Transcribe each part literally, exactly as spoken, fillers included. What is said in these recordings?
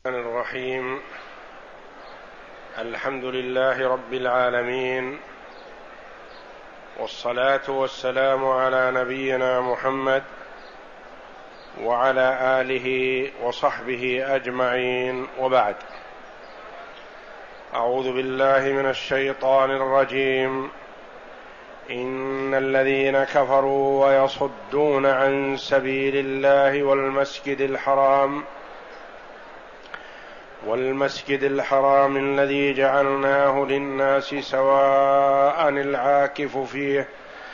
الرحمن الرحيم. الحمد لله رب العالمين، والصلاة والسلام على نبينا محمد وعلى آله وصحبه أجمعين، وبعد. أعوذ بالله من الشيطان الرجيم. إن الذين كفروا ويصدون عن سبيل الله والمسجد الحرام والمسجد الحرام الذي جعلناه للناس سواء العاكف فيه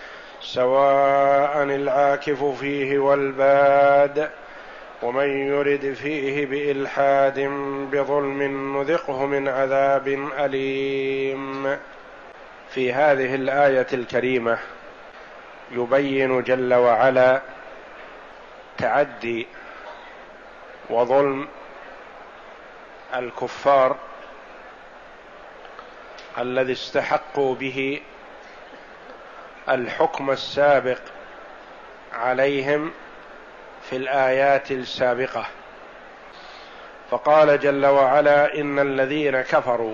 سواء العاكف فيه والباد ومن يرد فيه بإلحاد بظلم نذقه من عذاب أليم. في هذه الآية الكريمة يبين جل وعلا تعدي وظلم الكفار الذي استحقوا به الحكم السابق عليهم في الآيات السابقة. فقال جل وعلا: إن الذين كفروا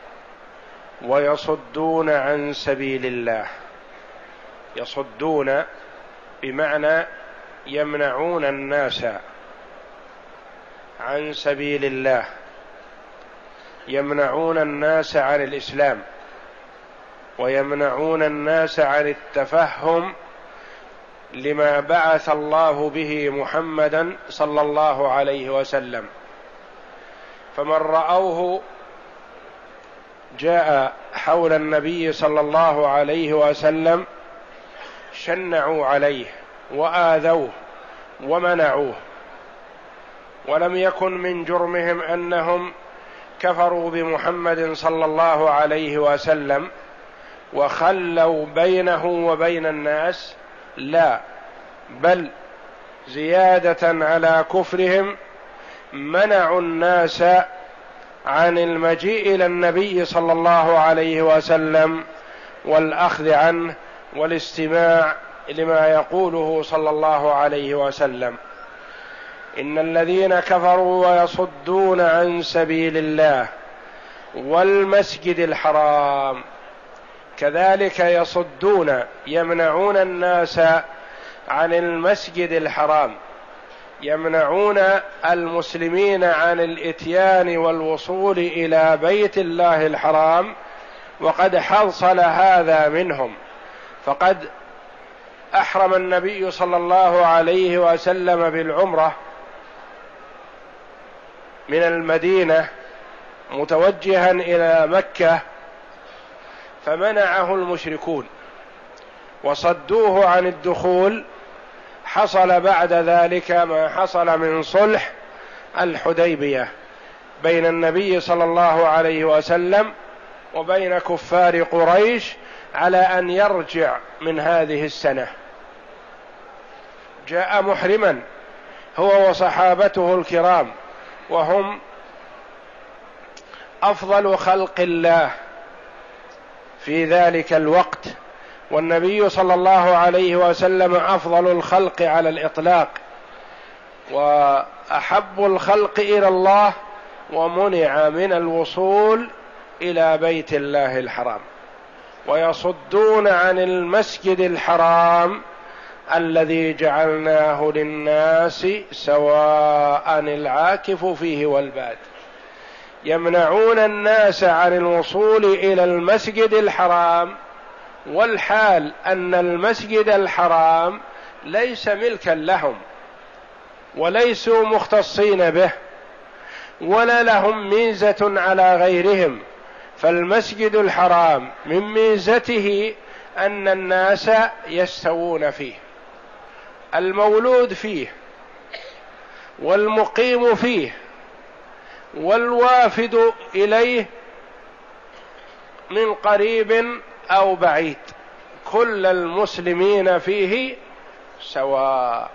ويصدون عن سبيل الله. يصدون بمعنى يمنعون الناس عن سبيل الله، يمنعون الناس عن الإسلام، ويمنعون الناس عن التفهم لما بعث الله به محمدا صلى الله عليه وسلم. فمن رأوه جاء حول النبي صلى الله عليه وسلم شنعوا عليه وآذوه ومنعوه، ولم يكن من جرمهم أنهم كفروا بمحمد صلى الله عليه وسلم وخلوا بينه وبين الناس، لا، بل زيادة على كفرهم منعوا الناس عن المجيء إلى النبي صلى الله عليه وسلم والأخذ عنه والاستماع لما يقوله صلى الله عليه وسلم. إن الذين كفروا ويصدون عن سبيل الله والمسجد الحرام، كذلك يصدون يمنعون الناس عن المسجد الحرام، يمنعون المسلمين عن الإتيان والوصول إلى بيت الله الحرام، وقد حصل هذا منهم. فقد أحرم النبي صلى الله عليه وسلم بالعمرة من المدينة متوجها إلى مكة، فمنعه المشركون وصدوه عن الدخول. حصل بعد ذلك ما حصل من صلح الحديبية بين النبي صلى الله عليه وسلم وبين كفار قريش على أن يرجع من هذه السنة. جاء محرما هو وصحابته الكرام، وهم أفضل خلق الله في ذلك الوقت، والنبي صلى الله عليه وسلم أفضل الخلق على الإطلاق وأحب الخلق إلى الله، ومنع من الوصول إلى بيت الله الحرام. ويصدون عن المسجد الحرام الذي جعلناه للناس سواء العاكف فيه والباد، يمنعون الناس عن الوصول إلى المسجد الحرام، والحال أن المسجد الحرام ليس ملكا لهم وليسوا مختصين به ولا لهم ميزة على غيرهم. فالمسجد الحرام من ميزته أن الناس يستوون فيه، المولود فيه والمقيم فيه والوافد إليه من قريب أو بعيد، كل المسلمين فيه سواء،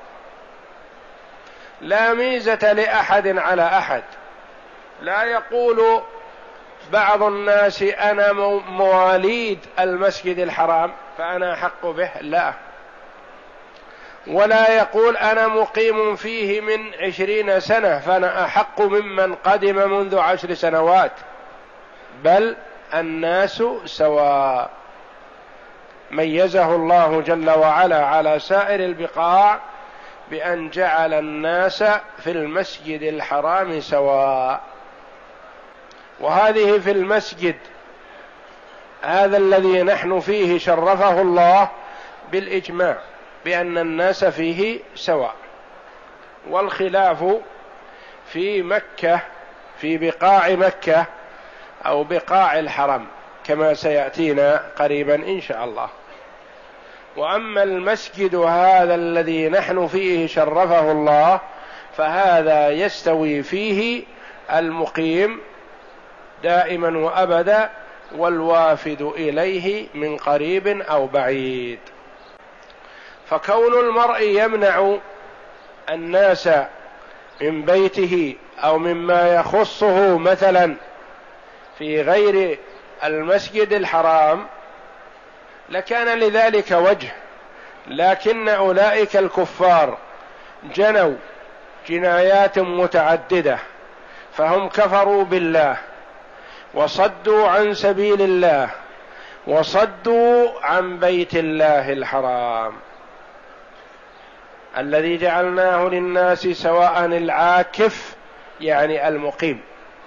لا ميزة لأحد على أحد. لا يقول بعض الناس أنا مواليد المسجد الحرام فأنا أحق به، لا، ولا يقول أنا مقيم فيه من عشرين سنة فأنا أحق ممن قدم منذ عشر سنوات، بل الناس سواء. ميزه الله جل وعلا على سائر البقاع بأن جعل الناس في المسجد الحرام سواء. وهذه في المسجد هذا الذي نحن فيه شرفه الله بالإجماع بأن الناس فيه سواء، والخلاف في مكة في بقاع مكة أو بقاع الحرم كما سيأتينا قريبا إن شاء الله. وأما المسجد هذا الذي نحن فيه شرفه الله فهذا يستوي فيه المقيم دائما وأبدا والوافد إليه من قريب أو بعيد. فكون المرء يمنع الناس من بيته أو مما يخصه مثلا في غير المسجد الحرام لكان لذلك وجه، لكن أولئك الكفار جنوا جنايات متعددة، فهم كفروا بالله وصدوا عن سبيل الله وصدوا عن بيت الله الحرام الذي جعلناه للناس سواء العاكف يعني المقيم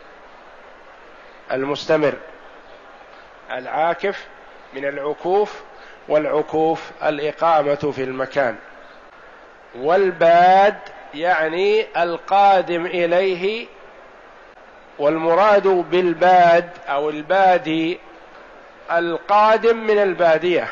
المستمر، العاكف من العكوف، والعكوف الإقامة في المكان، والباد يعني القادم إليه. والمراد بالباد أو البادي القادم من البادية،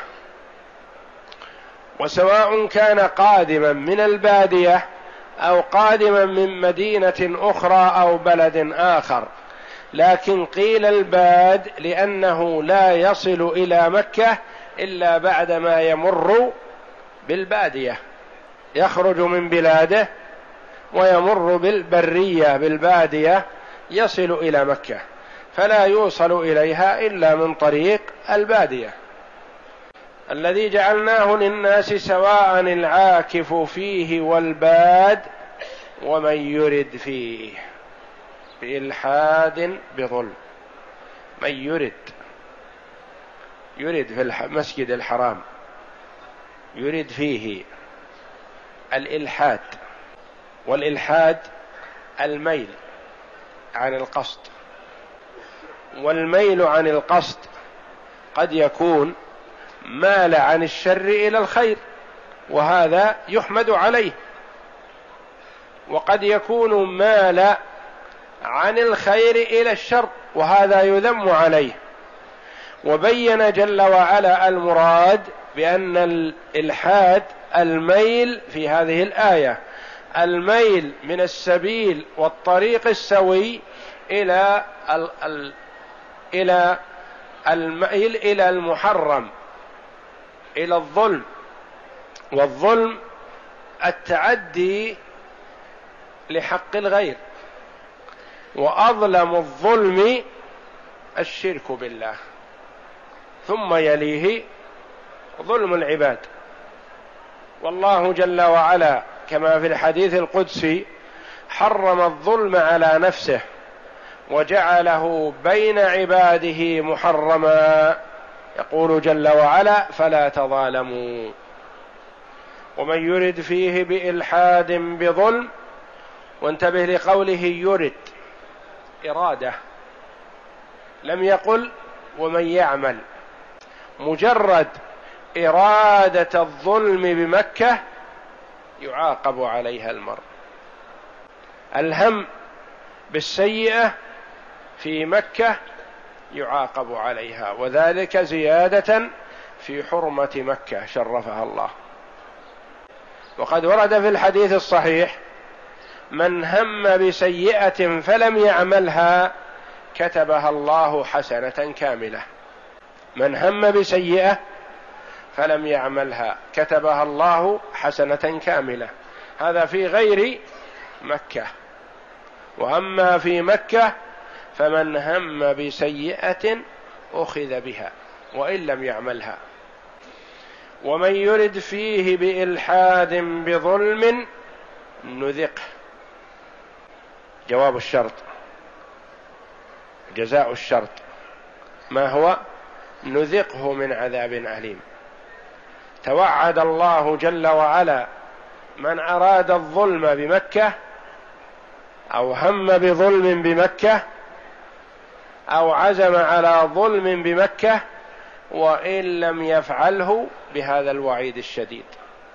وسواء كان قادما من البادية أو قادما من مدينة أخرى أو بلد آخر، لكن قيل الباد لأنه لا يصل إلى مكة إلا بعدما يمر بالبادية، يخرج من بلاده ويمر بالبرية بالبادية يصل إلى مكة، فلا يوصل إليها إلا من طريق البادية. الذي جعلناه للناس سواء العاكف فيه والباد ومن يرد فيه بإلحاد بظلم. من يرد يرد في المسجد الحرام يرد فيه الإلحاد، والإلحاد الميل عن القصد، والميل عن القصد قد يكون مال عن الشر إلى الخير وهذا يحمد عليه، وقد يكون مال عن الخير إلى الشر وهذا يذم عليه. وبين جل وعلا المراد بأن الإلحاد الميل في هذه الآية، الميل من السبيل والطريق السوي إلى ال ال إلى الميل إلى المحرم، إلى الظلم. والظلم التعدي لحق الغير، وأظلم الظلم الشرك بالله، ثم يليه ظلم العباد. والله جل وعلا كما في الحديث القدسي حرم الظلم على نفسه وجعله بين عباده محرما، يقول جل وعلا فلا تظالموا. ومن يرد فيه بإلحاد بظلم، وانتبه لقوله يرد إرادة، لم يقل ومن يعمل، مجرد إرادة الظلم بمكة يعاقب عليها المرء. الهم بالسيئة في مكة يعاقب عليها، وذلك زيادة في حرمة مكة شرفها الله. وقد ورد في الحديث الصحيح من هم بسيئة فلم يعملها كتبها الله حسنة كاملة. من هم بسيئة فلم يعملها كتبها الله حسنة كاملة، هذا في غير مكة. وأما في مكة فمن هم بسيئة أخذ بها وإن لم يعملها. ومن يرد فيه بإلحاد بظلم نذقه. جواب الشرط، جزاء الشرط ما هو؟ نذقه من عذاب أليم. توعد الله جل وعلا من أراد الظلم بمكة أو هم بظلم بمكة أو عزم على ظلم بمكة وإن لم يفعله بهذا الوعيد الشديد.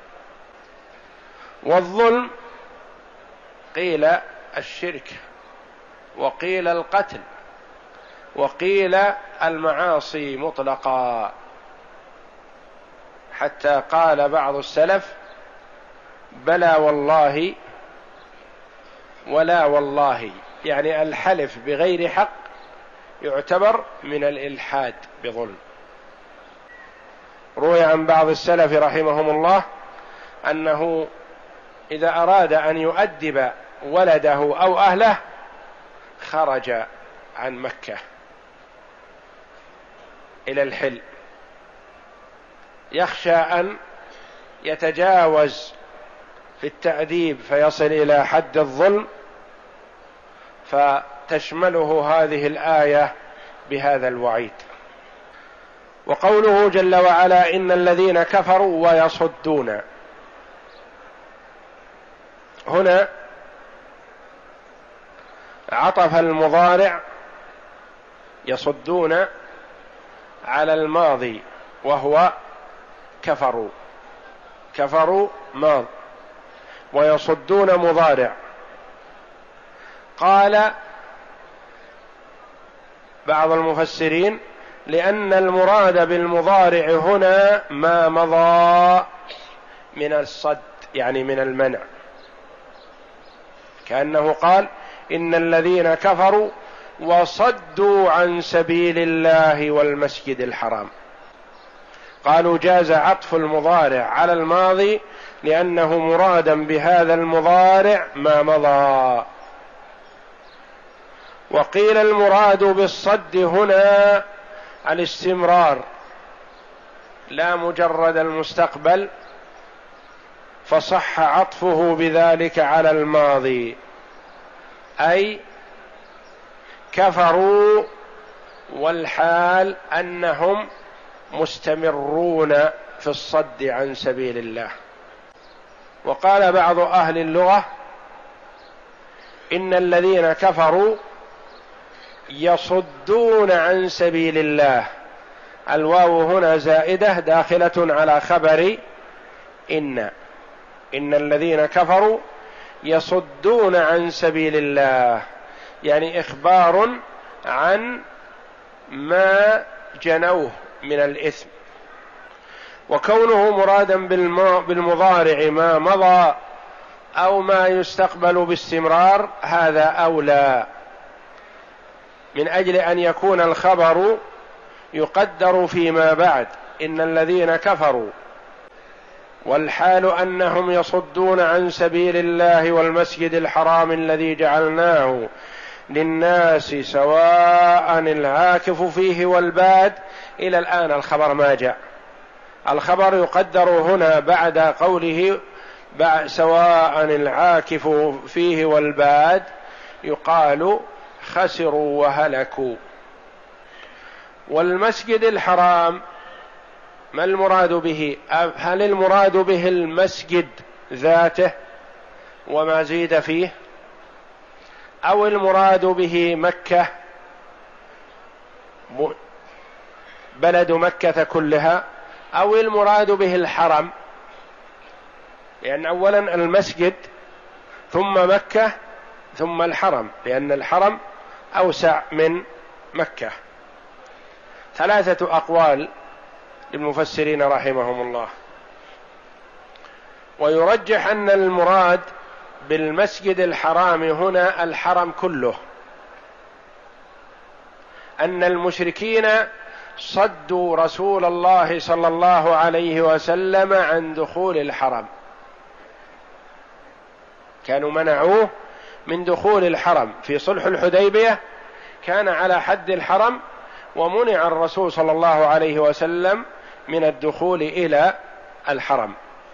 والظلم قيل الشرك، وقيل القتل، وقيل المعاصي مطلقا، حتى قال بعض السلف: بلى والله ولا والله، يعني الحلف بغير حق يعتبر من الإلحاد بظلم. روي عن بعض السلف رحمهم الله أنه إذا أراد أن يؤدب ولده أو أهله خرج عن مكة إلى الحل، يخشى أن يتجاوز في التأديب فيصل إلى حد الظلم، فتشمله هذه الآية بهذا الوعيد. وقوله جل وعلا: إن الذين كفروا ويصدون، هنا عطف المضارع يصدون على الماضي وهو كفروا، كفروا ماض ويصدون مضارع. قال بعض المفسرين: لأن المراد بالمضارع هنا ما مضى من الصد، يعني من المنع، كأنه قال: إن الذين كفروا وصدوا عن سبيل الله والمسجد الحرام. قالوا جاز عطف المضارع على الماضي لأنه مرادا بهذا المضارع ما مضى. وقيل المراد بالصد هنا الاستمرار لا مجرد المستقبل، فصح عطفه بذلك على الماضي، أي كفروا والحال أنهم مستمرون في الصد عن سبيل الله. وقال بعض أهل اللغة: إن الذين كفروا يصدون عن سبيل الله، الواو هنا زائدة داخلة على خبر إن، إن الذين كفروا يصدون عن سبيل الله، يعني إخبار عن ما جنوه من الإثم. وكونه مرادا بالمضارع ما مضى أو ما يستقبل باستمرار هذا أولى، من أجل أن يكون الخبر يقدر فيما بعد: إن الذين كفروا، والحال أنهم يصدون عن سبيل الله والمسجد الحرام الذي جعلناه للناس سواء العاكف فيه والباد. إلى الآن الخبر ما جاء، الخبر يقدر هنا بعد قوله سواء العاكف فيه والباد، يقال خسروا وهلكوا. والمسجد الحرام ما المراد به؟ هل المراد به المسجد ذاته وما زيد فيه، أو المراد به مكة بلد مكة كلها، أو المراد به الحرم؟ لأن أولا المسجد ثم مكة ثم الحرم، لأن الحرم أوسع من مكة. ثلاثة أقوال للمفسرين رحمهم الله. ويرجح أن المراد بالمسجد الحرام هنا الحرم كله، أن المشركين صدوا رسول الله صلى الله عليه وسلم عن دخول الحرم، كانوا منعوه من دخول الحرم في صلح الحديبية، كان على حد الحرم ومنع الرسول صلى الله عليه وسلم من الدخول إلى الحرم.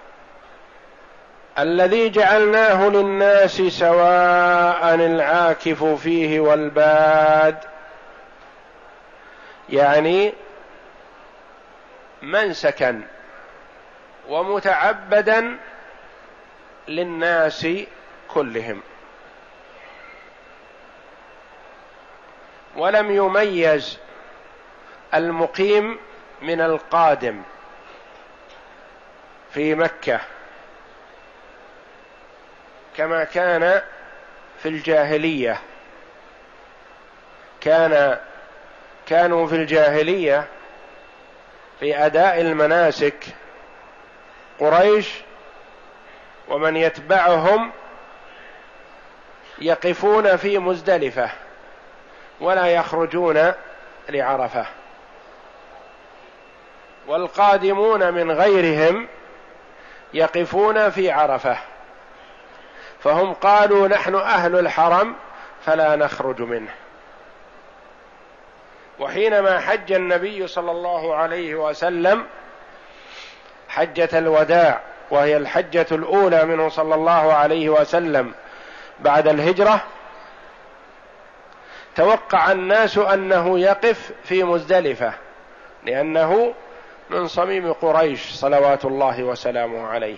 الذي جعلناه للناس سواء العاكف فيه والباد، يعني منسكا ومتعبدا للناس كلهم، ولم يميز المقيم من القادم في مكة كما كان في الجاهلية. كان كانوا في الجاهلية في أداء المناسك قريش ومن يتبعهم يقفون في مزدلفة ولا يخرجون لعرفة، والقادمون من غيرهم يقفون في عرفة، فهم قالوا نحن أهل الحرم فلا نخرج منه. وحينما حج النبي صلى الله عليه وسلم حجة الوداع، وهي الحجة الأولى منه صلى الله عليه وسلم بعد الهجرة، توقع الناس أنه يقف في مزدلفة لأنه من صميم قريش صلوات الله وسلامه عليه،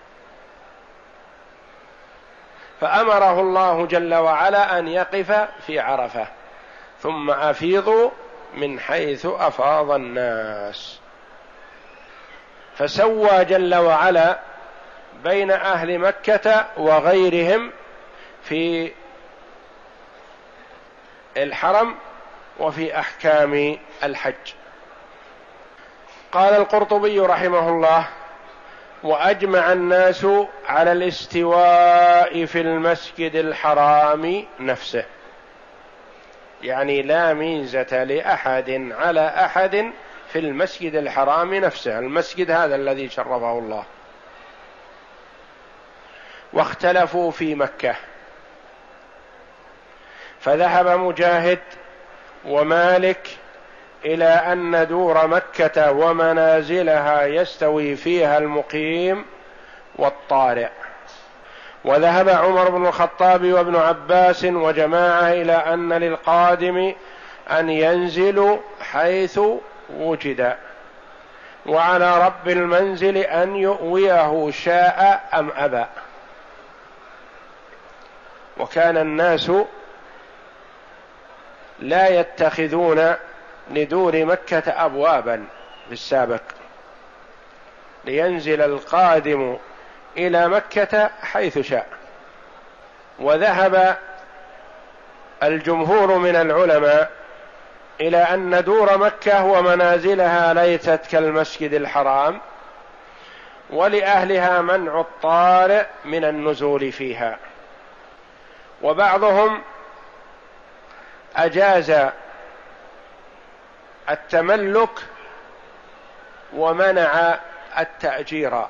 فأمره الله جل وعلا أن يقف في عرفة، ثم أفيضوا من حيث أفاض الناس. فسوى جل وعلا بين أهل مكة وغيرهم في الحرم وفي أحكام الحج. قال القرطبي رحمه الله: وأجمع الناس على الاستواء في المسجد الحرام نفسه، يعني لا ميزة لأحد على أحد في المسجد الحرام نفسه، المسجد هذا الذي شرفه الله. واختلفوا في مكة، فذهب مجاهد ومالك إلى أن دور مكة ومنازلها يستوي فيها المقيم والطارئ، وذهب عمر بن الخطاب وابن عباس وجماعة إلى أن للقادم أن ينزل حيث وجد، وعلى رب المنزل أن يؤويه شاء أم أبى. وكان الناس لا يتخذون لدور مكة أبوابا في السابق، لينزل القادم إلى مكة حيث شاء. وذهب الجمهور من العلماء إلى أن دور مكة ومنازلها ليست كالمسجد الحرام، ولأهلها منع الطارئ من النزول فيها. وبعضهم أجاز التملك ومنع التأجير،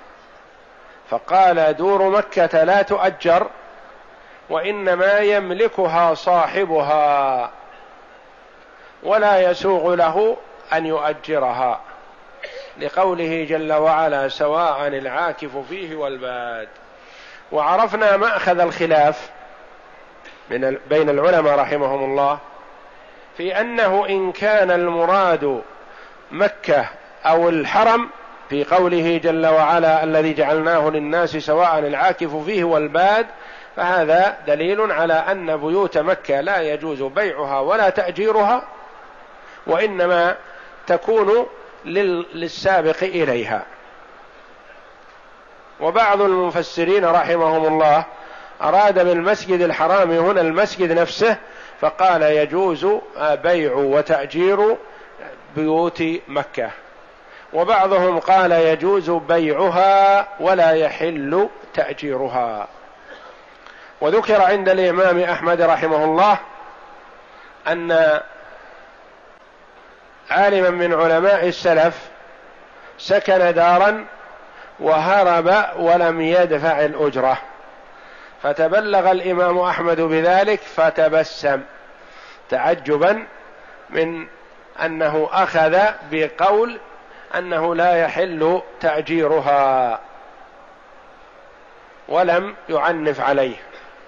فقال دور مكة لا تؤجر، وإنما يملكها صاحبها ولا يسوغ له أن يؤجرها، لقوله جل وعلا: سواء العاكف فيه والباد. وعرفنا مأخذ الخلاف من بين العلماء رحمهم الله في أنه إن كان المراد مكة أو الحرم في قوله جل وعلا: الذي جعلناه للناس سواء العاكف فيه والباد، فهذا دليل على أن بيوت مكة لا يجوز بيعها ولا تأجيرها، وإنما تكون للسابق إليها. وبعض المفسرين رحمهم الله أراد بالمسجد الحرام هنا المسجد نفسه، فقال يجوز بيع وتأجير بيوت مكة. وبعضهم قال يجوز بيعها ولا يحل تأجيرها. وذكر عند الإمام أحمد رحمه الله أن عالما من علماء السلف سكن دارا وهرب ولم يدفع الأجرة، فتبلغ الإمام أحمد بذلك فتبسم تعجبا من أنه أخذ بقول أنه لا يحل تأجيرها ولم يعنف عليه.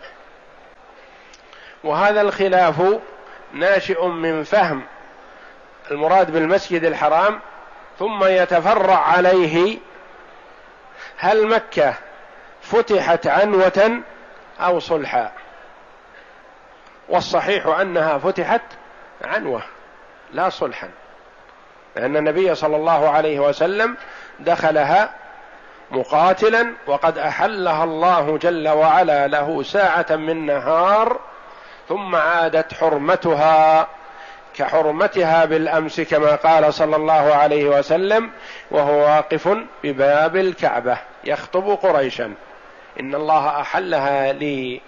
وهذا الخلاف ناشئ من فهم المراد بالمسجد الحرام، ثم يتفرع عليه هل مكة فتحت عنوة أو صلحا؟ والصحيح أنها فتحت عنوة لا صلحا، لأن النبي صلى الله عليه وسلم دخلها مقاتلا، وقد أحلها الله جل وعلا له ساعة من نهار، ثم عادت حرمتها كحرمتها بالأمس كما قال صلى الله عليه وسلم وهو واقف بباب الكعبة يخطب قريشا: إن الله أحلها لي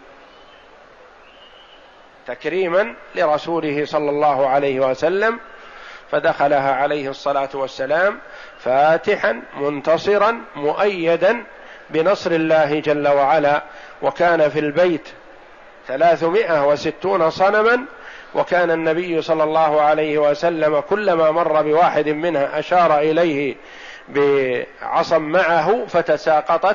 تكريما لرسوله صلى الله عليه وسلم، فدخلها عليه الصلاة والسلام فاتحا منتصرا مؤيدا بنصر الله جل وعلا. وكان في البيت ثلاثمائة وستون صنما، وكان النبي صلى الله عليه وسلم كلما مر بواحد منها أشار إليه بعصا معه فتساقطت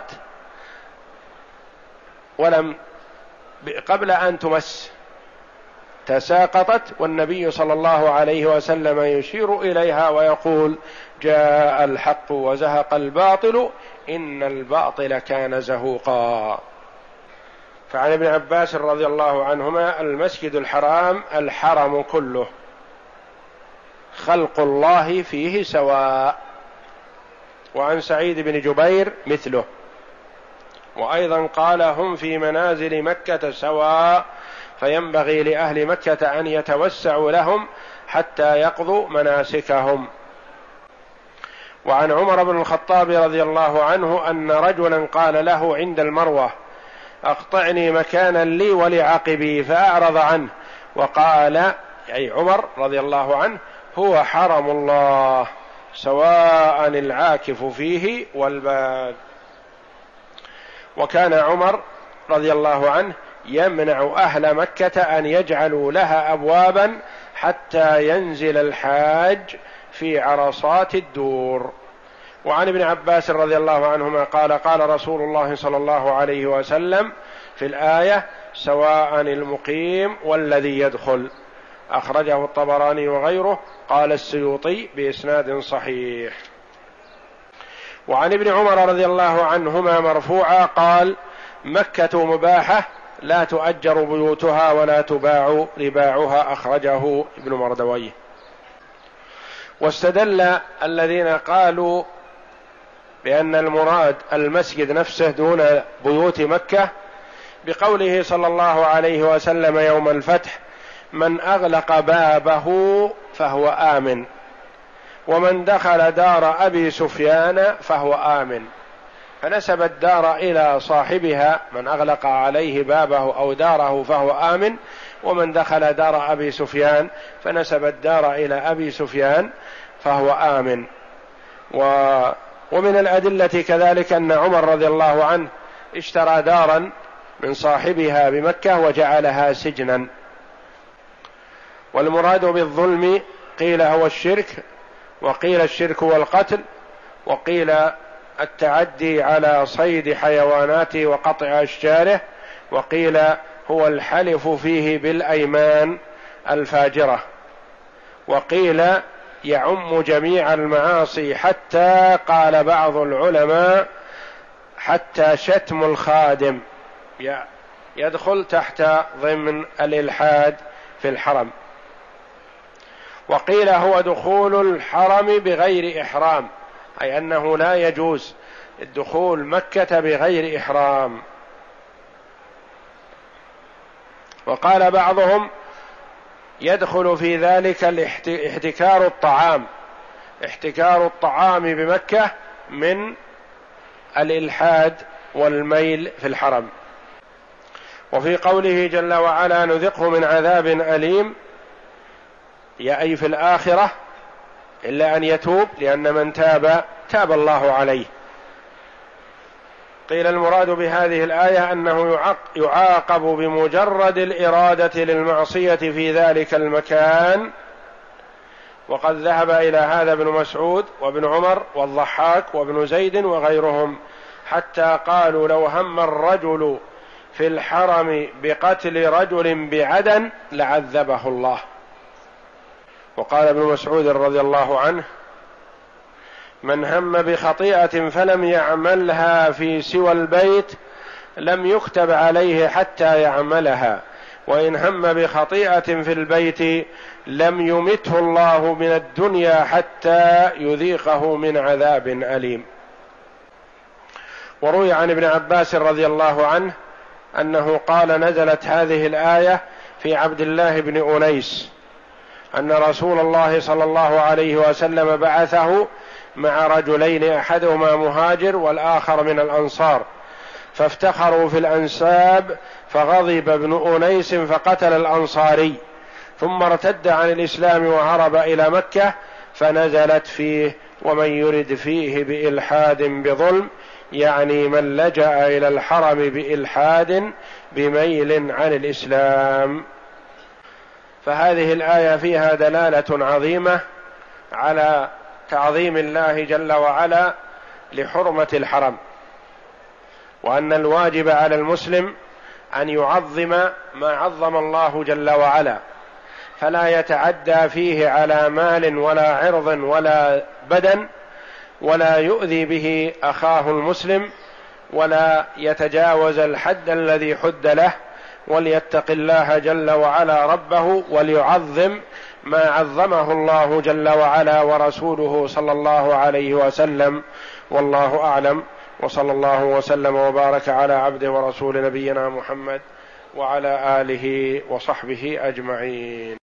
ولم قبل أن تمس تساقطت، والنبي صلى الله عليه وسلم يشير إليها ويقول: جاء الحق وزهق الباطل إن الباطل كان زهوقا. فعن ابن عباس رضي الله عنهما: المسجد الحرام الحرم كله، خلق الله فيه سواء. وعن سعيد بن جبير مثله. وأيضا قال: هم في منازل مكة سواء، فينبغي لأهل مكة أن يتوسعوا لهم حتى يقضوا مناسكهم. وعن عمر بن الخطاب رضي الله عنه أن رجلا قال له عند المروة: أقطعني مكانا لي ولعقبي، فأعرض عنه وقال، أي عمر رضي الله عنه: هو حرم الله سواء العاكف فيه والباد. وكان عمر رضي الله عنه يمنع أهل مكة أن يجعلوا لها أبوابا حتى ينزل الحاج في عرصات الدور. وعن ابن عباس رضي الله عنهما قال: قال رسول الله صلى الله عليه وسلم في الآية: سواء المقيم والذي يدخل. أخرجه الطبراني وغيره. قال السيوطي بإسناد صحيح. وعن ابن عمر رضي الله عنهما مرفوعا قال: مكة مباحة لا تؤجر بيوتها ولا تباع رباعها. أخرجه ابن مردويه. واستدل الذين قالوا بأن المراد المسجد نفسه دون بيوت مكة بقوله صلى الله عليه وسلم يوم الفتح: من أغلق بابه فهو آمن، ومن دخل دار أبي سفيان فهو آمن. فنسب الدار إلى صاحبها، من أغلق عليه بابه أو داره فهو آمن، ومن دخل دار أبي سفيان فنسب الدار إلى أبي سفيان فهو آمن. و ومن الأدلة كذلك أن عمر رضي الله عنه اشترى دارا من صاحبها بمكة وجعلها سجنا. والمراد بالظلم قيل هو الشرك، وقيل الشرك والقتل، وقيل التعدي على صيد حيواناته وقطع أشجاره، وقيل هو الحلف فيه بالأيمان الفاجرة، وقيل يعم جميع المعاصي، حتى قال بعض العلماء حتى شتم الخادم يدخل تحت ضمن الإلحاد في الحرم. وقيل هو دخول الحرم بغير إحرام، أي أنه لا يجوز الدخول مكة بغير إحرام. وقال بعضهم يدخل في ذلك احتكار الطعام، احتكار الطعام بمكة من الإلحاد والميل في الحرم. وفي قوله جل وعلا: نذقه من عذاب أليم، يا أي في الآخرة، إلا أن يتوب، لأن من تاب تاب الله عليه. قيل المراد بهذه الآية أنه يعاقب بمجرد الإرادة للمعصية في ذلك المكان وقد ذهب إلى هذا ابن مسعود وابن عمر والضحاك وابن زيد وغيرهم، حتى قالوا لو هم الرجل في الحرم بقتل رجل بعدن لعذبه الله. وقال ابن مسعود رضي الله عنه: من هم بخطيئة فلم يعملها في سوى البيت لم يكتب عليه حتى يعملها، وإن هم بخطيئة في البيت لم يمته الله من الدنيا حتى يذيقه من عذاب أليم. وروي عن ابن عباس رضي الله عنه أنه قال: نزلت هذه الآية في عبد الله بن أنيس، أن رسول الله صلى الله عليه وسلم بعثه مع رجلين، أحدهما مهاجر والآخر من الأنصار، فافتخروا في الأنساب، فغضب ابن أنيس فقتل الأنصاري، ثم ارتد عن الإسلام وهرب إلى مكة، فنزلت فيه: ومن يرد فيه بإلحاد بظلم، يعني من لجأ إلى الحرم بإلحاد بميل عن الإسلام. فهذه الآية فيها دلالة عظيمة على تعظيم الله جل وعلا لحرمة الحرم، وأن الواجب على المسلم أن يعظم ما عظم الله جل وعلا، فلا يتعدى فيه على مال ولا عرض ولا بدن، ولا يؤذي به أخاه المسلم، ولا يتجاوز الحد الذي حد له، وليتق الله جل وعلا ربه، وليعظم ما عظمه الله جل وعلا ورسوله صلى الله عليه وسلم. والله أعلم، وصلى الله وسلم وبارك على عبده ورسول نبينا محمد وعلى آله وصحبه أجمعين.